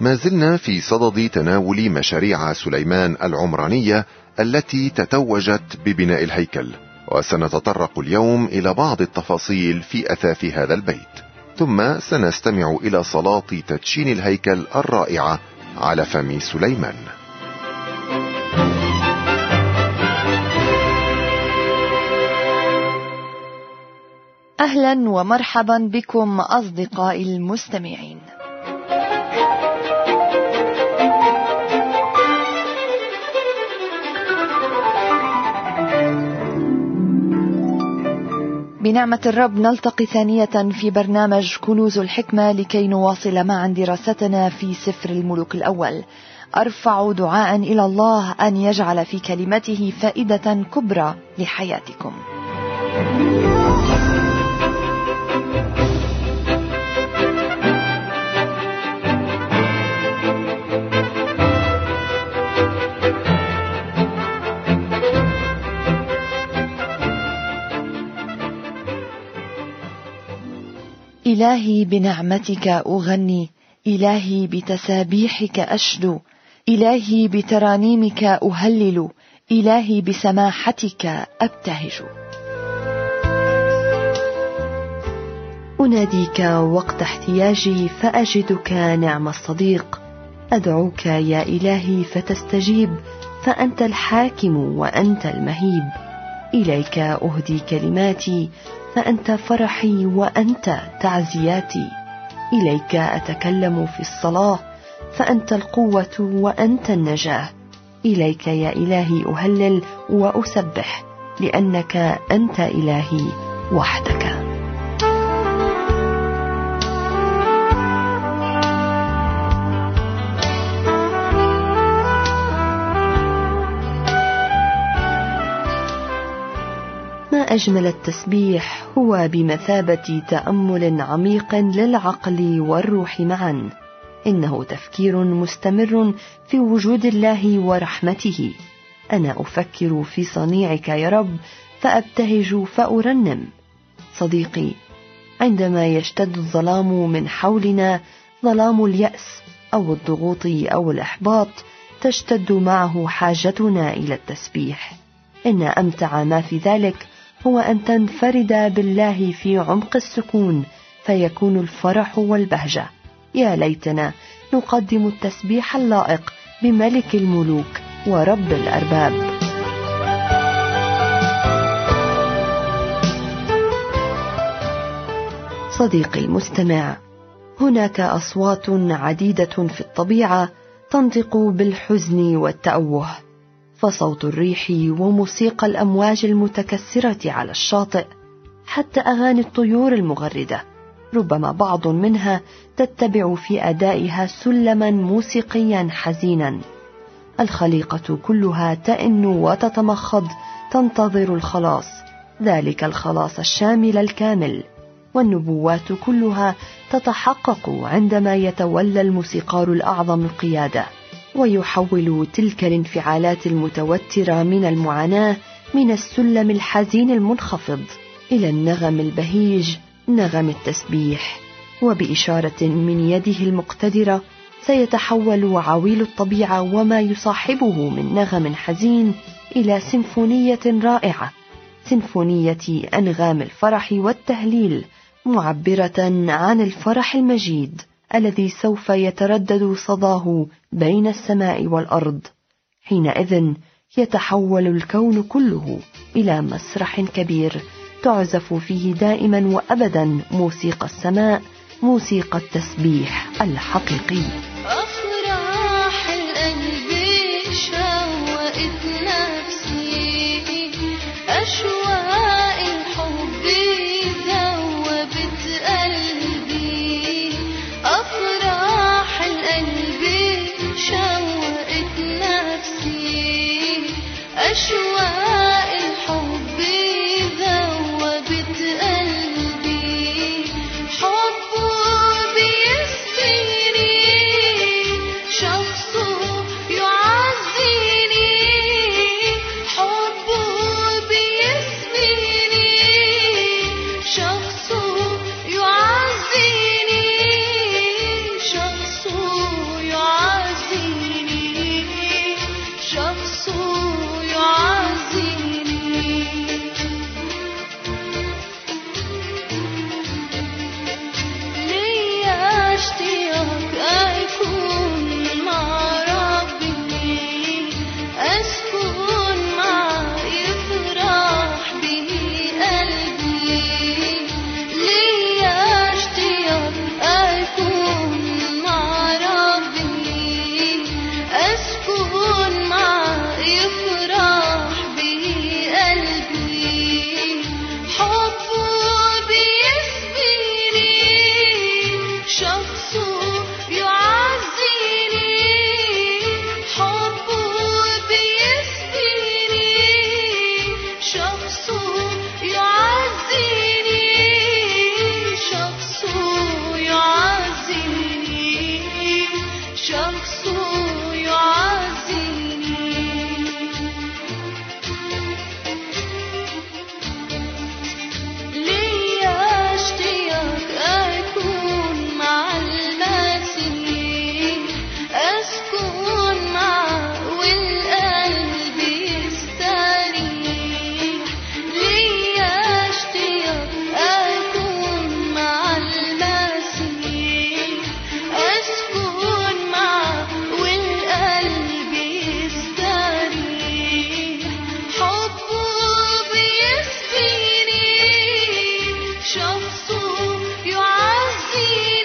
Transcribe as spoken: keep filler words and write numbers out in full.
ما زلنا في صدد تناول مشاريع سليمان العمرانية التي تتوجت ببناء الهيكل، وسنتطرق اليوم إلى بعض التفاصيل في أثاث هذا البيت، ثم سنستمع إلى صلاة تدشين الهيكل الرائعة على فم سليمان. أهلا ومرحبا بكم أصدقائي المستمعين. بنعمة الرب نلتقي ثانية في برنامج كنوز الحكمة لكي نواصل معا دراستنا في سفر الملوك الأول. أرفع دعاء إلى الله أن يجعل في كلمته فائدة كبرى لحياتكم. إلهي بنعمتك أغني، إلهي بتسابيحك أشدو، إلهي بترانيمك أهلل، إلهي بسماحتك أبتهج. أناديك وقت احتياجي فأجدك نعم الصديق، أدعوك يا إلهي فتستجيب، فأنت الحاكم وأنت المهيب. إليك أهدي كلماتي فأنت فرحي وأنت تعزياتي، إليك أتكلم في الصلاة فأنت القوة وأنت النجاة. إليك يا إلهي أهلل وأسبح، لأنك أنت إلهي وحدك. أجمل التسبيح هو بمثابة تأمل عميق للعقل والروح معا. إنه تفكير مستمر في وجود الله ورحمته. أنا أفكر في صنيعك يا رب فأبتهج فأرنم. صديقي، عندما يشتد الظلام من حولنا، ظلام اليأس أو الضغوط أو الإحباط، تشتد معه حاجتنا إلى التسبيح. إن أمتع ما في ذلك هو أن تنفرد بالله في عمق السكون، فيكون الفرح والبهجة. يا ليتنا نقدم التسبيح اللائق بملك الملوك ورب الأرباب. صديقي المستمع، هناك أصوات عديدة في الطبيعة تنطق بالحزن والتأوه، فصوت الريح وموسيقى الأمواج المتكسرة على الشاطئ، حتى أغاني الطيور المغردة، ربما بعض منها تتبع في أدائها سلما موسيقيا حزينا. الخليقة كلها تئن وتتمخض تنتظر الخلاص، ذلك الخلاص الشامل الكامل، والنبوات كلها تتحقق عندما يتولى الموسيقار الأعظم القيادة، ويحول تلك الانفعالات المتوترة من المعاناة من السلم الحزين المنخفض إلى النغم البهيج، نغم التسبيح. وبإشارة من يده المقتدرة سيتحول عويل الطبيعة وما يصاحبه من نغم حزين إلى سيمفونية رائعة، سيمفونية أنغام الفرح والتهليل، معبرة عن الفرح المجيد الذي سوف يتردد صداه بين السماء والأرض. حينئذ يتحول الكون كله إلى مسرح كبير تعزف فيه دائما وأبدا موسيقى السماء، موسيقى التسبيح الحقيقي. أفراح القلب شوقت نفسي، أشواق الحب ذوبت قلبي. أفراح القلب شوقت نفسي، أشواق الحب ذوبت قلبي. حبه بيسقيني يعزي